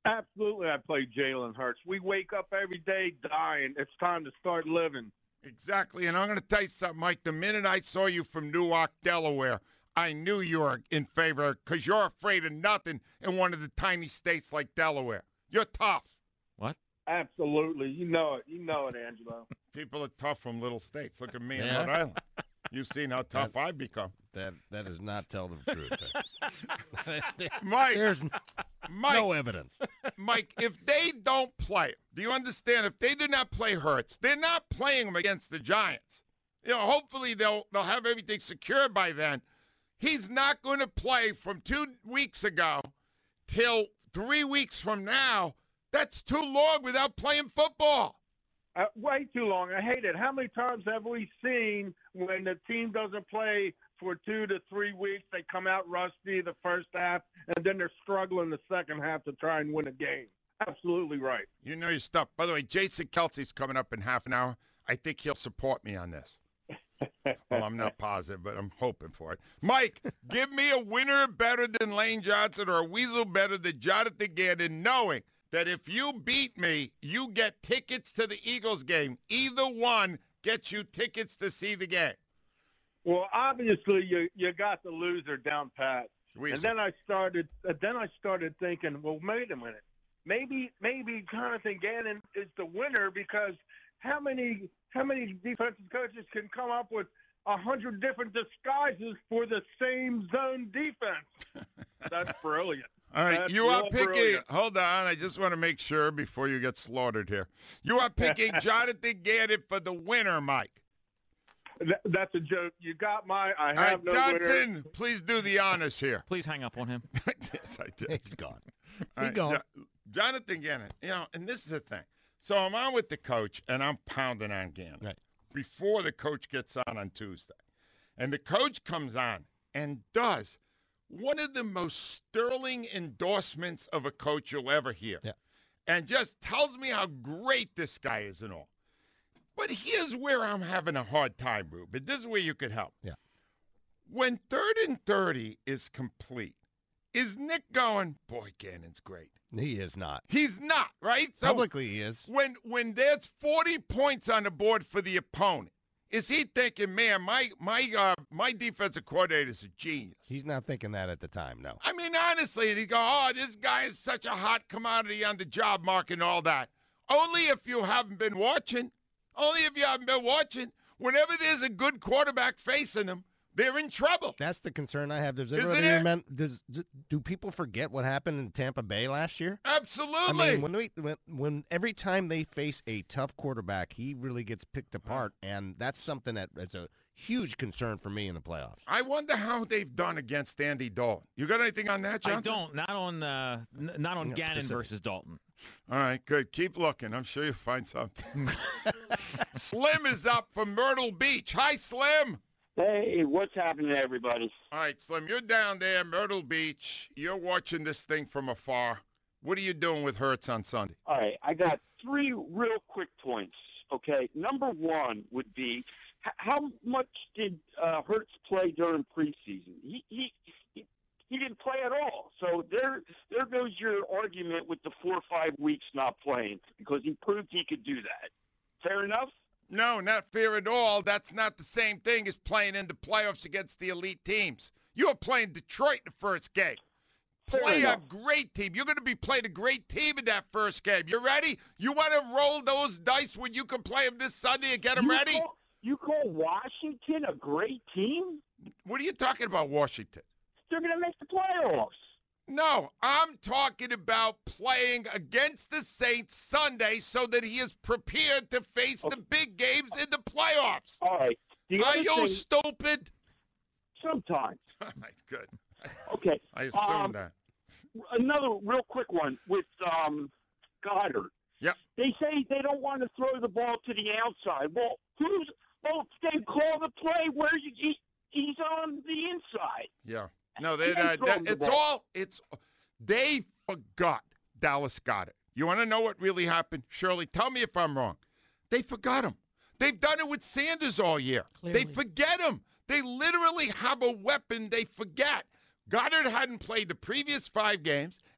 Speaker 5: Absolutely, I play Jalen Hurts. We wake up every day dying. It's time to start living.
Speaker 3: Exactly, and I'm going to tell you something, Mike. The minute I saw you from Newark, Delaware, I knew you were in favor because you're afraid of nothing in one of the tiny states like Delaware. You're tough.
Speaker 10: What?
Speaker 5: Absolutely. You know it. You know it, Angelo.
Speaker 3: People are tough from little states. Look at me in
Speaker 9: Yeah.
Speaker 3: Rhode Island. You've seen how tough
Speaker 9: That-
Speaker 3: I've become.
Speaker 9: That that does not tell the truth.
Speaker 3: Mike,
Speaker 9: There's
Speaker 3: Mike,
Speaker 9: no evidence.
Speaker 3: Mike, if they don't play, do you understand? If they did not play Hurts, they're not playing him against the Giants. You know, hopefully they'll they'll have everything secured by then. He's not going to play from two weeks ago till three weeks from now. That's too long without playing football.
Speaker 5: Uh, way too long. I hate it. How many times have we seen when the team doesn't play for two to three weeks, they come out rusty the first half, and then they're struggling the second half to try and win a game? Absolutely right.
Speaker 3: You know your stuff. By the way, Jason Kelsey's coming up in half an hour. I think he'll support me on this. Well, I'm not positive, but I'm hoping for it. Mike, give me a winner better than Lane Johnson or a weasel better than Jonathan Gannon, knowing that if you beat me, you get tickets to the Eagles game. Either one gets you tickets to see the game.
Speaker 5: Well, obviously you you got the loser down pat.
Speaker 3: Weasel.
Speaker 5: And then I started uh, then I started thinking, well, wait a minute. Maybe maybe Jonathan Gannon is the winner because how many how many defensive coaches can come up with a hundred different disguises for the same zone defense? That's brilliant.
Speaker 3: All right,
Speaker 5: That's
Speaker 3: you are
Speaker 5: real
Speaker 3: picking,
Speaker 5: brilliant.
Speaker 3: hold on, I just want to make sure before you get slaughtered here. You are picking Jonathan Gannon for the winner, Mike.
Speaker 5: Th- that's a joke. You got my I
Speaker 3: All
Speaker 5: have
Speaker 3: right,
Speaker 5: no
Speaker 3: Johnson,
Speaker 5: winner.
Speaker 3: please do the honors here.
Speaker 10: Please hang up on him.
Speaker 3: Yes, I did.
Speaker 9: He's gone.
Speaker 3: All
Speaker 9: He
Speaker 3: right,
Speaker 9: gone.
Speaker 3: Jo- Jonathan Gannon, you know, and this is the thing. So I'm on with the coach, and I'm pounding on Gannon
Speaker 9: Right.
Speaker 3: before the coach gets on on Tuesday. And the coach comes on and does one of the most sterling endorsements of a coach you'll ever hear.
Speaker 9: Yeah.
Speaker 3: And just tells me how great this guy is and all. But here's where I'm having a hard time, Ruben. This is where you could help.
Speaker 9: Yeah.
Speaker 3: When third and thirty is complete, is Nick going, boy, Gannon's great?
Speaker 9: He is not.
Speaker 3: He's not, right? So
Speaker 9: Publicly, he is.
Speaker 3: when when there's forty points on the board for the opponent, is he thinking, man, my my uh, my defensive coordinator is a genius?
Speaker 9: He's not thinking that at the time, no.
Speaker 3: I mean, honestly, and he go, oh, this guy is such a hot commodity on the job market and all that. Only if you haven't been watching. Only if you haven't been watching. Whenever there's a good quarterback facing them, they're in trouble.
Speaker 9: That's the concern I have. Does
Speaker 3: Isn't
Speaker 9: everybody
Speaker 3: it?
Speaker 9: remember? Does do, do people forget what happened in Tampa Bay last year?
Speaker 3: Absolutely.
Speaker 9: I mean, when we when, when every time they face a tough quarterback, he really gets picked apart, and that's something that is a huge concern for me in the playoffs.
Speaker 3: I wonder how they've done against Andy Dalton. You got anything on that, Johnson?
Speaker 10: I don't. Not on. Uh, n- not on
Speaker 9: No,
Speaker 10: Gannon
Speaker 9: specific.
Speaker 10: versus Dalton.
Speaker 3: All right, good. Keep looking. I'm sure you'll find something. Slim is up from Myrtle Beach. Hi, Slim.
Speaker 15: Hey, what's happening to everybody?
Speaker 3: All right, Slim, you're down there, Myrtle Beach. You're watching this thing from afar. What are you doing with Hurts on Sunday?
Speaker 15: All right, I got three real quick points. Okay, number one would be h- how much did uh, Hurts play during preseason? He, he he he didn't play at all. So there there goes your argument with the four or five weeks not playing because he proved he could do that. Fair enough?
Speaker 3: No, not fair at all. That's not the same thing as playing in the playoffs against the elite teams. You were playing Detroit in the first game.
Speaker 15: Fair
Speaker 3: Play a
Speaker 15: enough.
Speaker 3: great team. You're going to be playing a great team in that first game. You ready? You want to roll those dice when you can play them this Sunday and get them
Speaker 15: You
Speaker 3: ready?
Speaker 15: call- you call Washington a great team?
Speaker 3: What are you talking about, Washington?
Speaker 15: They're going to make the playoffs.
Speaker 3: No, I'm talking about playing against the Saints Sunday so that he is prepared to face the big games in the playoffs.
Speaker 15: All right. The
Speaker 3: Are
Speaker 15: other
Speaker 3: you
Speaker 15: thing-
Speaker 3: stupid?
Speaker 15: Sometimes.
Speaker 3: All right, good.
Speaker 15: Okay.
Speaker 3: I assume
Speaker 15: um,
Speaker 3: that.
Speaker 15: Another real quick one with um, Goddard.
Speaker 3: Yep.
Speaker 15: They say they don't want to throw the ball to the outside. Well, who's well? Then call the play where you, he, he's on the inside.
Speaker 3: Yeah. No, they,
Speaker 15: He ain't
Speaker 3: uh,
Speaker 15: throwing the
Speaker 3: it's
Speaker 15: ball.
Speaker 3: all, it's, they forgot Dallas Goddard. You want to know what really happened? Shirley, tell me if I'm wrong. They forgot him. They've done it with Sanders all year.
Speaker 7: Clearly.
Speaker 3: They forget him. They literally have a weapon they forget. Goddard hadn't played the previous five games,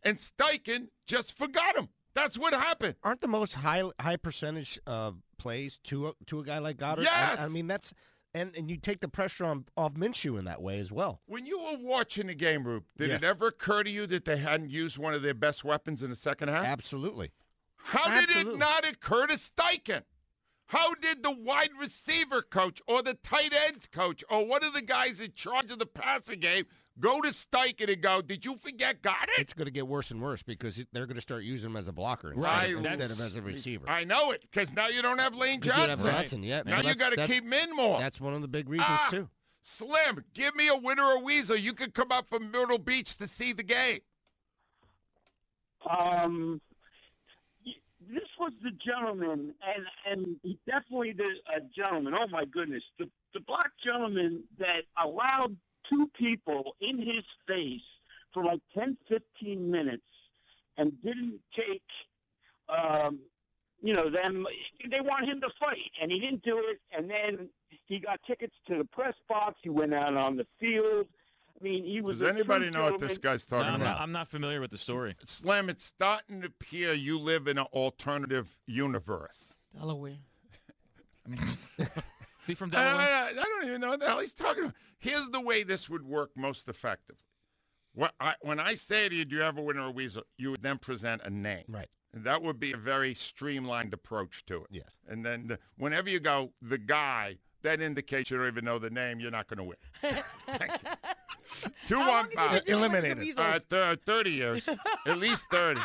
Speaker 3: and Steichen just forgot him. That's what happened.
Speaker 9: Aren't the most high high percentage uh, plays to a, to a guy like Goddard?
Speaker 3: Yes.
Speaker 9: I, I mean, that's and, and you take the pressure on off Minshew in that way as well.
Speaker 3: When you were watching the game, Rube, did
Speaker 9: Yes.
Speaker 3: it ever occur to you that they hadn't used one of their best weapons in the second half?
Speaker 9: Absolutely.
Speaker 3: How did
Speaker 9: Absolutely.
Speaker 3: it not occur to Steichen? How did the wide receiver coach or the tight ends coach or one of the guys in charge of the passing game go to Steichen and go, did you forget Goddard?
Speaker 9: It's going to get worse and worse because it, they're going to start using him as a blocker instead,
Speaker 3: Right.
Speaker 9: of, instead
Speaker 3: That's-
Speaker 9: of as a receiver.
Speaker 3: I know it, because now you don't have Lane
Speaker 9: 'Cause
Speaker 3: Johnson.
Speaker 9: you have Johnson, yeah.
Speaker 3: Now
Speaker 9: So
Speaker 3: you
Speaker 9: that's-
Speaker 3: got to
Speaker 9: that's-
Speaker 3: keep him in more.
Speaker 9: That's one of the big reasons,
Speaker 3: Ah,
Speaker 9: too.
Speaker 3: Slim, give me a winner or weasel. You could come up from Myrtle Beach to see the game.
Speaker 15: Um, this was the gentleman, and and he definitely the a gentleman. Oh my goodness, the the black gentleman that allowed two people in his face for like ten, fifteen minutes, and didn't take, um, you know, them. They want him to fight, and he didn't do it. And then he got tickets to the press box. He went out on the field. I mean, he was.
Speaker 3: Does
Speaker 15: a
Speaker 3: anybody
Speaker 15: true
Speaker 3: know what this
Speaker 15: gentleman.
Speaker 3: guy's talking
Speaker 10: No, I'm,
Speaker 3: about?
Speaker 10: not, I'm not familiar with the story.
Speaker 3: Slim, it's starting to appear you live in an alternative universe.
Speaker 7: Delaware.
Speaker 10: I mean, is he from
Speaker 3: I,
Speaker 10: Delaware?
Speaker 3: I- I don't even know what the hell he's talking about. Here's the way this would work most effectively. What I, when I say to you, do you have a winner or weasel, you would then present a name.
Speaker 9: Right.
Speaker 3: And that would be a very streamlined approach to it.
Speaker 9: Yes.
Speaker 3: And then the, whenever you go, the guy, that indicates you don't even know the name, you're not going to win. Thank you. Two
Speaker 11: How long
Speaker 3: one
Speaker 11: have you
Speaker 3: five.
Speaker 11: been doing
Speaker 9: Eliminated.
Speaker 11: winners and
Speaker 3: Uh,
Speaker 11: weasels?
Speaker 3: th- thirty years. At least thirty.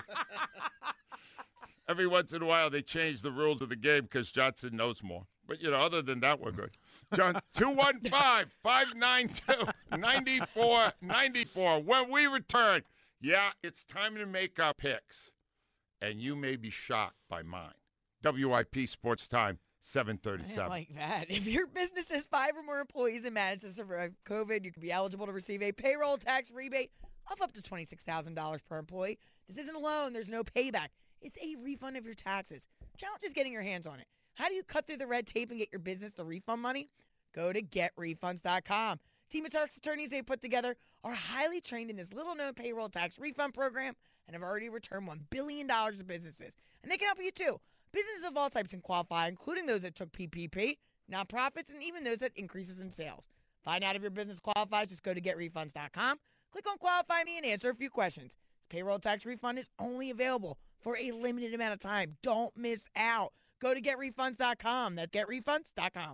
Speaker 3: Every once in a while, they change the rules of the game because Johnson knows more. But, you know, other than that, we're good. John, two one five, five nine two, nine four nine four. When we return, yeah, it's time to make our picks. And you may be shocked by mine. W I P Sports Time, seven
Speaker 11: I didn't
Speaker 3: thirty-seven.
Speaker 11: like that. If your business has five or more employees and manages to survive COVID, you could be eligible to receive a payroll tax rebate of up to twenty-six thousand dollars per employee. This isn't a loan. There's no payback. It's a refund of your taxes. Challenge is getting your hands on it. How do you cut through the red tape and get your business the refund money? Go to get refunds dot com. Team of tax attorneys they put together are highly trained in this little-known payroll tax refund program and have already returned one billion dollars to businesses. And they can help you, too. Businesses of all types can qualify, including those that took P P P, nonprofits, and even those that increases in sales. Find out if your business qualifies. Just go to get refunds dot com. Click on Qualify Me and answer a few questions. This payroll tax refund is only available for a limited amount of time. Don't miss out. Go to get refunds dot com. That's get refunds dot com.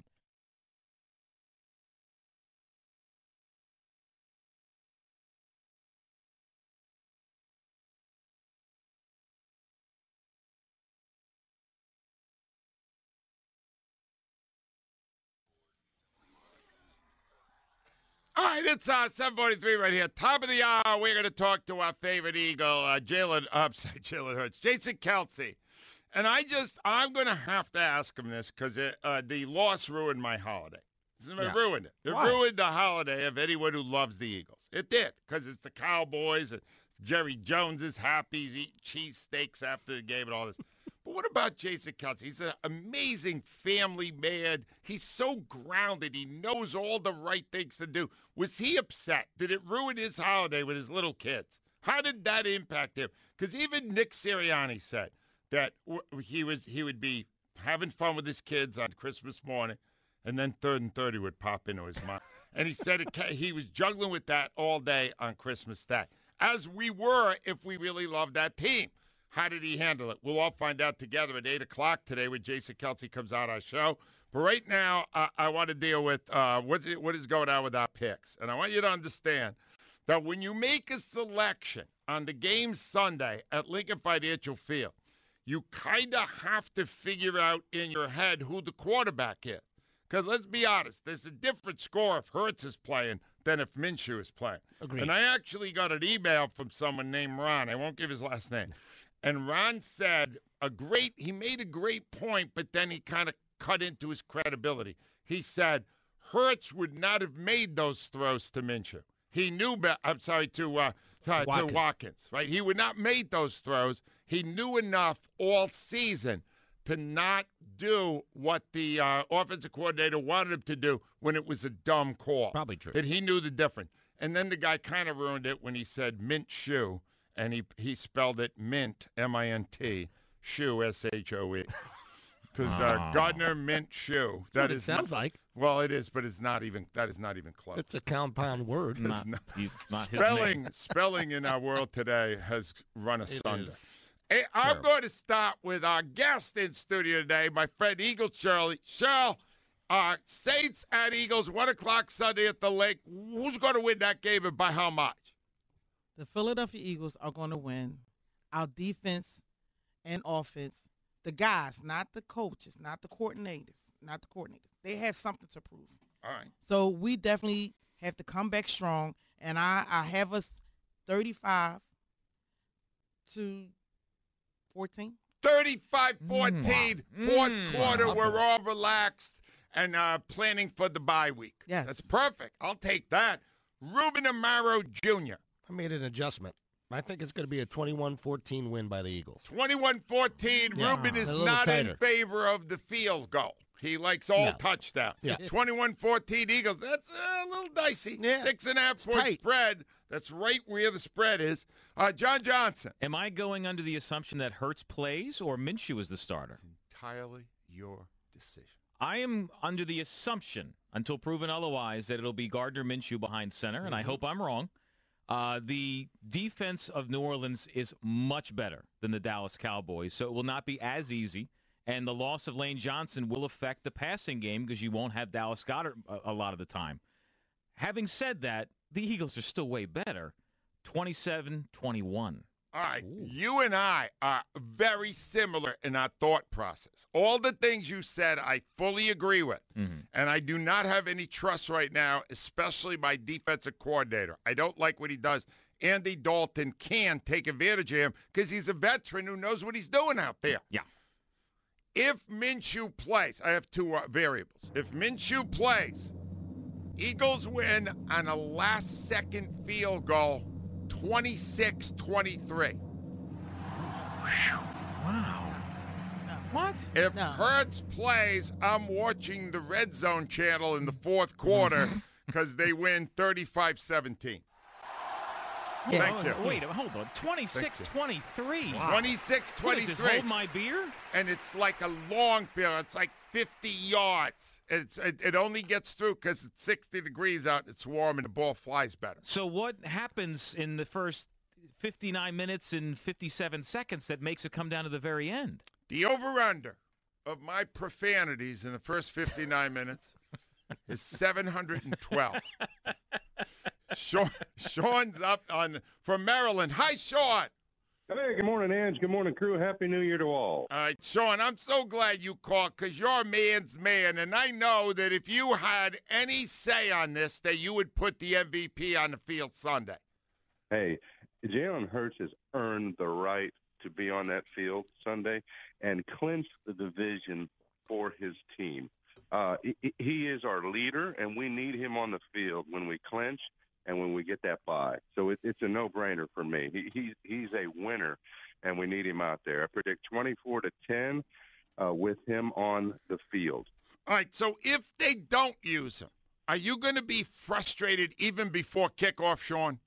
Speaker 3: All right, it's uh, seven forty-three right here. Top of the hour, we're going to talk to our favorite Eagle, uh, Jalen, uh, I'm sorry, Jalen Hurts, Jason Kelsey. And I just, I'm going to have to ask him this because uh, the loss ruined my holiday. It
Speaker 9: Yeah.
Speaker 3: ruined it. It
Speaker 9: Why?
Speaker 3: ruined the holiday of anyone who loves the Eagles. It did, because it's the Cowboys, and Jerry Jones is happy, he's eating cheesesteaks after the game and all this. But what about Jason Kelsey? He's an amazing family man. He's so grounded. He knows all the right things to do. Was he upset? Did it ruin his holiday with his little kids? How did that impact him? Because even Nick Sirianni said that w- he was he would be having fun with his kids on Christmas morning, and then third and thirty would pop into his mind. And he said it, ca- he was juggling with that all day on Christmas Day, as we were if we really loved that team. How did he handle it? We'll all find out together at eight o'clock today when Jason Kelsey comes out our show. But right now, uh, I want to deal with uh, what, is, what is going on with our picks. And I want you to understand that when you make a selection on the game Sunday at Lincoln Financial Field, you kind of have to figure out in your head who the quarterback is. Because let's be honest, there's a different score if Hurts is playing than if Minshew is playing.
Speaker 9: Agreed.
Speaker 3: And I actually got an email from someone named Ron. I won't give his last name. And Ron said a great, he made a great point, but then he kind of cut into his credibility. He said, Hurts would not have made those throws to Minshew. He knew, be- I'm sorry, to, uh, to,
Speaker 9: Watkins.
Speaker 3: to Watkins, right? He would not made those throws. He knew enough all season to not do what the uh, offensive coordinator wanted him to do when it was a dumb call.
Speaker 9: Probably true.
Speaker 3: That he knew the difference. And then the guy kind of ruined it when he said Minshew. and he he spelled it mint, M I N T, shoe, S H O E. Because uh,
Speaker 9: Oh.
Speaker 3: Gardner Minshew.
Speaker 9: That's what it
Speaker 3: is
Speaker 9: sounds
Speaker 3: not-
Speaker 9: like.
Speaker 3: Well, it is, but it's not even. That is not even close.
Speaker 9: It's a compound word.
Speaker 3: It's
Speaker 10: Not-
Speaker 3: not-
Speaker 10: you- not his
Speaker 3: spelling
Speaker 10: name.
Speaker 3: spelling in our world today has run
Speaker 9: It
Speaker 3: asunder.
Speaker 9: is
Speaker 3: Hey, I'm
Speaker 9: terrible.
Speaker 3: going to start with our guest in studio today, my friend Eagle Shirley. Shirl, uh, Saints at Eagles, one o'clock Sunday at the Lake. Who's going to win that game and by how much?
Speaker 7: The Philadelphia Eagles are going to win. Our defense and offense, the guys, not the coaches, not the coordinators, not the coordinators. They have something to prove.
Speaker 3: All right.
Speaker 7: So we definitely have to come back strong, and I, I have us thirty-five to fourteen.
Speaker 3: thirty-five fourteen,
Speaker 7: Mm.
Speaker 3: fourth
Speaker 7: Mm.
Speaker 3: quarter.
Speaker 7: Wow.
Speaker 3: We're all relaxed and uh, planning for the bye week.
Speaker 7: Yes.
Speaker 3: That's perfect. I'll take that. Ruben Amaro Junior
Speaker 9: I made an adjustment. I think it's going to be a twenty-one fourteen win by the Eagles.
Speaker 3: twenty-one fourteen.
Speaker 9: Yeah.
Speaker 3: Ruben is
Speaker 9: A little
Speaker 3: not in
Speaker 9: tighter.
Speaker 3: favor of the field goal. He likes all
Speaker 9: No.
Speaker 3: touchdown.
Speaker 9: Yeah.
Speaker 3: twenty-one fourteen Eagles. That's a little dicey.
Speaker 9: Yeah.
Speaker 3: Six and a half point
Speaker 10: tight.
Speaker 3: spread. That's right where the spread is. Uh, John Johnson.
Speaker 10: Am I going under the assumption that Hurts plays or Minshew is the starter?
Speaker 3: Entirely your decision.
Speaker 10: I am under the assumption, until proven otherwise, that it'll be Gardner Minshew behind center, and I
Speaker 3: Mm-hmm.
Speaker 10: hope I'm wrong. Uh, the defense of New Orleans is much better than the Dallas Cowboys, so it will not be as easy. And the loss of Lane Johnson will affect the passing game because you won't have Dallas Goedert a, a lot of the time. Having said that, the Eagles are still way better. twenty-seven twenty-one.
Speaker 3: All right, you and I are very similar in our thought process. All the things you said, I fully agree with.
Speaker 10: Mm-hmm.
Speaker 3: And I do not have any trust right now, especially my defensive coordinator. I don't like what he does. Andy Dalton can take advantage of him because he's a veteran who knows what he's doing out there.
Speaker 10: Yeah.
Speaker 3: If Minshew plays, I have two uh, variables. If Minshew plays, Eagles win on a last-second field goal, twenty-six twenty-three.
Speaker 10: Wow. What?
Speaker 3: If Hurts plays, I'm watching the Red Zone channel in the fourth quarter because they win thirty-five seventeen. Thank you.
Speaker 10: Wait, hold on. twenty-six twenty-three.
Speaker 3: twenty-six
Speaker 10: What is this,
Speaker 3: twenty-three.
Speaker 10: hold my beer?
Speaker 3: And it's like a long field. It's like fifty yards. It's It, it only gets through because it's sixty degrees out. It's warm and the ball flies better.
Speaker 10: So what happens in the first fifty-nine minutes and fifty-seven seconds that makes it come down to the very end?
Speaker 3: The over-under of my profanities in the first fifty-nine minutes is seven hundred twelve. Sean, Sean's up on from Maryland. Hi, Sean.
Speaker 16: Hey, good morning, Ange. Good morning, crew. Happy New Year to all.
Speaker 3: All right, Sean, I'm so glad you called because you're a man's man, and I know that if you had any say on this, that you would put the M V P on the field Sunday.
Speaker 16: Hey, Jalen Hurts has earned the right to be on that field Sunday and clinch the division for his team. Uh, he, he is our leader, and we need him on the field when we clinch and when we get that bye. So it, it's a no-brainer for me. He, he, he's a winner, and we need him out there. I predict twenty-four to ten uh, with him on the field.
Speaker 3: All right, so if they don't use him, are you going to be frustrated even before kickoff, Sean?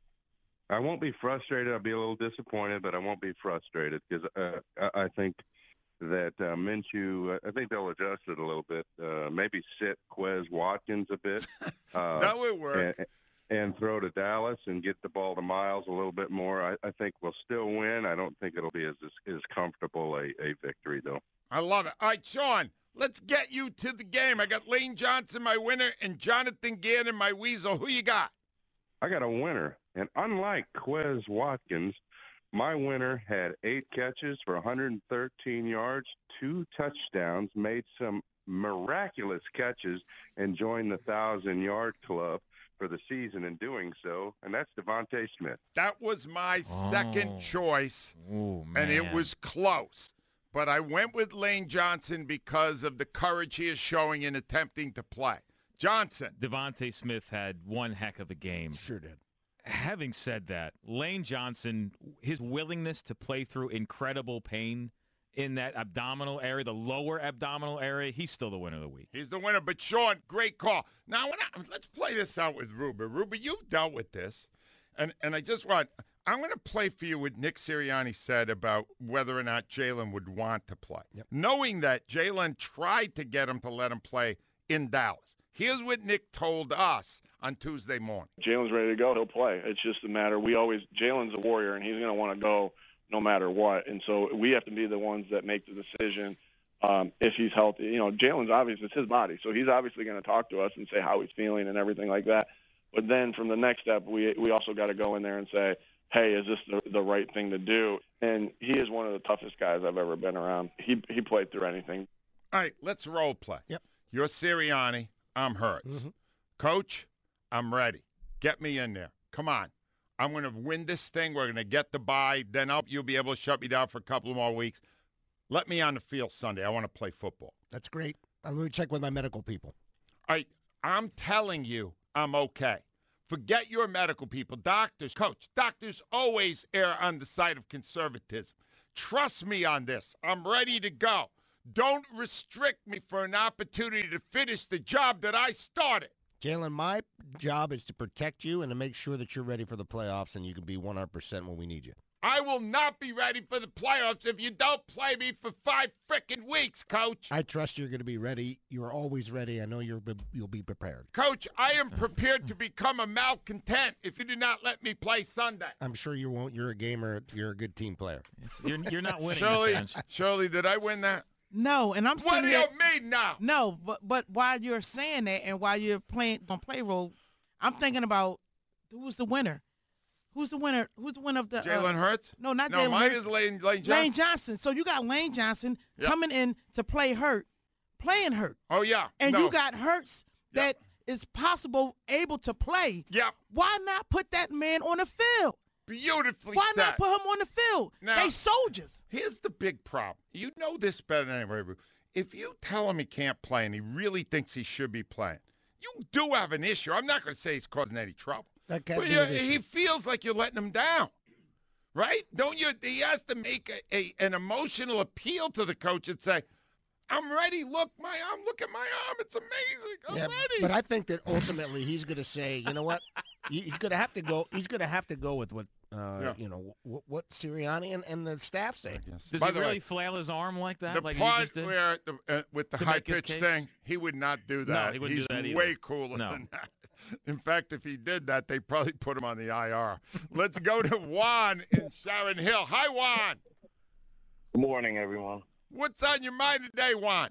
Speaker 16: I won't be frustrated. I'll be a little disappointed, but I won't be frustrated because uh, I I think that uh, Minshew, uh, I think they'll adjust it a little bit. Uh, maybe sit Quez Watkins a bit. Uh,
Speaker 3: that would work.
Speaker 16: And, and throw to Dallas and get the ball to Miles a little bit more. I, I think we'll still win. I don't think it'll be as as, as comfortable a, a victory, though.
Speaker 3: I love it. All right, Sean, let's get you to the game. I got Lane Johnson, my winner, and Jonathan Gannon, my weasel. Who you got?
Speaker 16: I got a winner. And unlike Quez Watkins, my winner had eight catches for one hundred thirteen yards, two touchdowns, made some miraculous catches, and joined the one thousand-yard club for the season in doing so, and that's Devontae Smith.
Speaker 3: That was my second
Speaker 10: Oh.
Speaker 3: choice,
Speaker 10: Oh,
Speaker 3: and it
Speaker 10: man.
Speaker 3: was close. But I went with Lane Johnson because of the courage he is showing in attempting to play. Johnson.
Speaker 10: Devontae Smith had one heck of a game.
Speaker 9: Sure did.
Speaker 10: Having said that, Lane Johnson, his willingness to play through incredible pain in that abdominal area, the lower abdominal area, he's still the winner of the week.
Speaker 3: He's the winner. But, Sean, great call. Now, when I, let's play this out with Ruben. Ruben, you've dealt with this. And and I just want, I'm going to play for you what Nick Sirianni said about whether or not Jalen would want to play.
Speaker 9: Yep.
Speaker 3: Knowing that Jalen tried to get him to let him play in Dallas. Here's what Nick told us on Tuesday morning.
Speaker 5: Jalen's ready to go. He'll play. It's just a matter. We always Jalen's a warrior, and he's going to want to go no matter what. And so we have to be the ones that make the decision um, if he's healthy. You know, Jalen's obviously it's his body, so he's obviously going to talk to us and say how he's feeling and everything like that. But then from the next step, we we also got to go in there and say, hey, is this the, the right thing to do? And he is one of the toughest guys I've ever been around. He he played through anything.
Speaker 3: All right, let's role play.
Speaker 9: Yep.
Speaker 3: You're Sirianni. I'm Hurts.
Speaker 9: Mm-hmm.
Speaker 3: Coach, I'm ready. Get me in there. Come on. I'm going to win this thing. We're going to get the bye. Then I'll, you'll be able to shut me down for a couple of more weeks. Let me on the field Sunday. I want to play football.
Speaker 9: That's great. I'm going to check with my medical people.
Speaker 3: All right, I'm telling you I'm okay. Forget your medical people. Doctors, coach, doctors always err on the side of conservatism. Trust me on this. I'm ready to go. Don't restrict me for an opportunity to finish the job that I started.
Speaker 9: Jalen, my job is to protect you and to make sure that you're ready for the playoffs and you can be one hundred percent when we need you.
Speaker 3: I will not be ready for the playoffs if you don't play me for five frickin' weeks, Coach.
Speaker 9: I trust you're going to be ready. You're always ready. I know you're, you'll be prepared.
Speaker 3: Coach, I am prepared to become a malcontent if you do not let me play Sunday.
Speaker 9: I'm sure you won't. You're a gamer. You're a good team player.
Speaker 10: You're, you're not winning.
Speaker 3: Shirley, Shirley, did I win that?
Speaker 7: No, and I'm
Speaker 3: What
Speaker 7: sitting
Speaker 3: do
Speaker 7: here.
Speaker 3: you mean now?
Speaker 7: No, but but while you're saying that and while you're playing on play role, I'm thinking about who's the winner. Who's the winner? Who's the winner of the
Speaker 3: Jalen
Speaker 7: uh,
Speaker 3: Hurts?
Speaker 7: No, not
Speaker 3: no,
Speaker 7: Jalen
Speaker 3: mine
Speaker 7: Hurts.
Speaker 3: is Lane, Lane Johnson.
Speaker 7: Lane Johnson. So you got Lane Johnson
Speaker 3: Yep.
Speaker 7: coming in to play Hurt, playing Hurt.
Speaker 3: Oh, yeah.
Speaker 7: And
Speaker 3: no.
Speaker 7: you got Hurts that is possible able to play.
Speaker 3: Yep.
Speaker 7: Why not put that man on the field?
Speaker 3: Beautifully
Speaker 7: Why
Speaker 3: said.
Speaker 7: not put him on the field?
Speaker 3: Now-
Speaker 7: they soldiers.
Speaker 3: Here's the big problem. You know this better than anybody. If you tell him he can't play and he really thinks he should be playing, you do have an issue. I'm not going to say he's causing any trouble.
Speaker 9: That can't
Speaker 3: But
Speaker 9: be
Speaker 3: you-
Speaker 9: an issue.
Speaker 3: he feels like you're letting him down, right? Don't you? He has to make a, a an emotional appeal to the coach and say, "I'm ready. Look, my arm. Look at my arm. It's amazing. I'm
Speaker 9: Yeah,
Speaker 3: ready."
Speaker 9: but I think that ultimately he's going to say, you know what? He- he's going to have to go. He's going to have to go with what uh,
Speaker 3: Yeah.
Speaker 9: you know what, what Sirianni and, and the staff say.
Speaker 10: Does
Speaker 3: By
Speaker 10: he
Speaker 3: the
Speaker 10: really
Speaker 3: way,
Speaker 10: flail his arm like that?
Speaker 3: The
Speaker 10: like he
Speaker 3: part
Speaker 10: just did?
Speaker 3: where the, uh, with the
Speaker 10: To
Speaker 3: high
Speaker 10: make his
Speaker 3: pitch
Speaker 10: case?
Speaker 3: thing, he would not do that.
Speaker 10: he wouldn't
Speaker 3: He's
Speaker 10: do that either.
Speaker 3: way cooler
Speaker 10: No.
Speaker 3: than that. In fact, if he did that, they'd probably put him on the I R. Let's go to Juan in Sharon Hill. Hi, Juan.
Speaker 8: Good morning, everyone.
Speaker 3: What's on your mind today, Juan?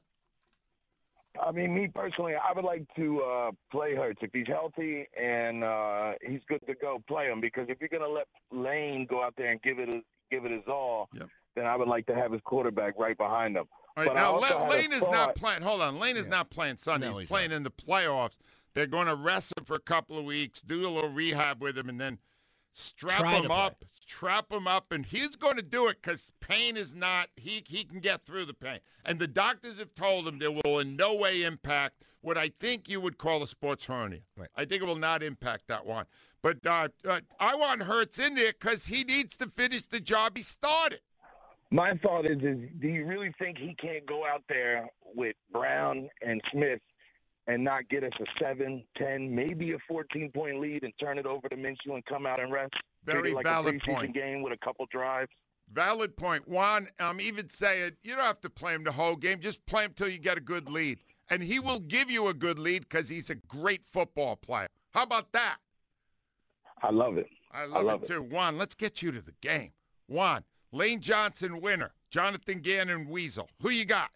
Speaker 8: I mean, me personally, I would like to uh, play Hurts. If he's healthy and uh, he's good to go, play him. Because if you're going to let Lane go out there and give it a, give it his all,
Speaker 3: Yep.
Speaker 8: then I would like to have his quarterback right behind him.
Speaker 3: All right,
Speaker 8: But I
Speaker 3: now,
Speaker 8: also
Speaker 3: La-
Speaker 8: had a
Speaker 3: Lane is not
Speaker 8: thought-
Speaker 3: playing. Hold on. Lane is
Speaker 9: Yeah.
Speaker 3: not playing Sunday.
Speaker 9: No,
Speaker 3: he's
Speaker 9: he's
Speaker 3: playing in the playoffs. They're going to rest him for a couple of weeks, do a little rehab with him, and then strap
Speaker 9: Try
Speaker 3: him
Speaker 9: to
Speaker 3: up, trap him up, and he's going to do it because pain is not, he, he can get through the pain. And the doctors have told him it will in no way impact what I think you would call a sports hernia.
Speaker 9: Right.
Speaker 3: I think it will not impact that one. But uh, uh, I want Hurts in there because he needs to finish the job he started.
Speaker 8: My thought is, is do you really think he can't go out there with Brown and Smith and not get us a seven, ten, maybe a fourteen-point lead and turn it over to Minshew and come out and rest? Treat
Speaker 3: Very
Speaker 8: it like
Speaker 3: valid
Speaker 8: a preseason
Speaker 3: point.
Speaker 8: game with a couple drives.
Speaker 3: Valid point. Juan, I'm even saying you don't have to play him the whole game. Just play him till you get a good lead. And he will give you a good lead because he's a great football player. How about that?
Speaker 8: I love it.
Speaker 3: I love,
Speaker 8: love
Speaker 3: it,
Speaker 8: it.
Speaker 3: too. Juan, let's get you to the game. Juan, Lane Johnson winner, Jonathan Gannon Weasel. Who you got?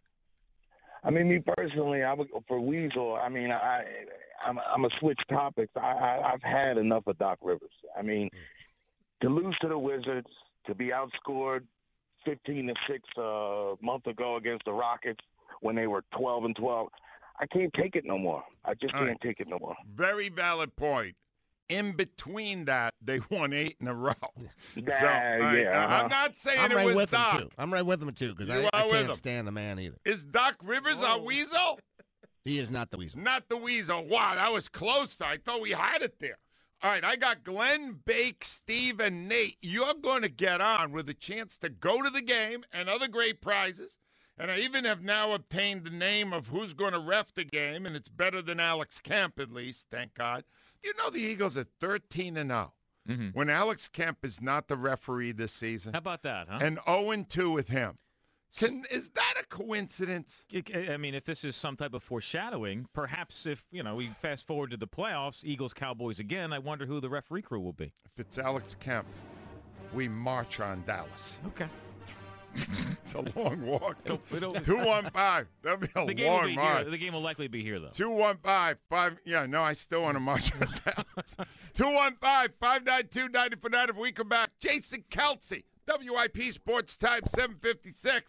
Speaker 8: I mean, me personally, I would for Weasel. I mean, I, I'm, I'm a switch topics. I, I, I've had enough of Doc Rivers. I mean, to lose to the Wizards, to be outscored fifteen to six a month ago against the Rockets when they were twelve and twelve, I can't take it no more. I just
Speaker 3: All
Speaker 8: can't
Speaker 3: right.
Speaker 8: take it no more.
Speaker 3: Very valid point. In between that, they won eight in a row.
Speaker 8: Yeah,
Speaker 3: So, I-
Speaker 8: yeah,
Speaker 3: I'm
Speaker 8: uh-huh.
Speaker 3: not saying
Speaker 9: I'm
Speaker 3: it
Speaker 9: right
Speaker 3: was
Speaker 9: with
Speaker 3: Doc.
Speaker 9: him too. I'm right with him too because
Speaker 3: You
Speaker 9: I,
Speaker 3: are
Speaker 9: I
Speaker 3: with
Speaker 9: can't
Speaker 3: him.
Speaker 9: stand the man either.
Speaker 3: Is Doc Rivers our Weasel?
Speaker 9: He is not the Weasel.
Speaker 3: Not the Weasel. Wow, that was close. I thought we had it there. All right, I got Glenn, Bake, Steve, and Nate. You're going to get on with a chance to go to the game and other great prizes. And I even have now obtained the name of who's going to ref the game, and it's better than Alex Kemp, at least, thank God. You know the Eagles are thirteen and oh.
Speaker 10: Mhm.
Speaker 3: when Alex Kemp is not the referee this season.
Speaker 10: How about that, huh?
Speaker 3: And oh and two with him. Can, is that a coincidence?
Speaker 10: I mean, if this is some type of foreshadowing, perhaps if, you know, we fast forward to the playoffs, Eagles, Cowboys again, I wonder who the referee crew will be.
Speaker 3: If it's Alex Kemp, we march on Dallas.
Speaker 10: Okay.
Speaker 3: It's a long walk.
Speaker 10: It'll- it'll-
Speaker 3: two one five. That'll be a
Speaker 10: The game, will
Speaker 3: long
Speaker 10: be
Speaker 3: march.
Speaker 10: here. the game will likely be here, though.
Speaker 3: two one five five. Yeah, no, I still want to march on Dallas. two one five five nine two nine four nine. If we come back, Jason Kelsey, W I P Sports Time seven fifty-six.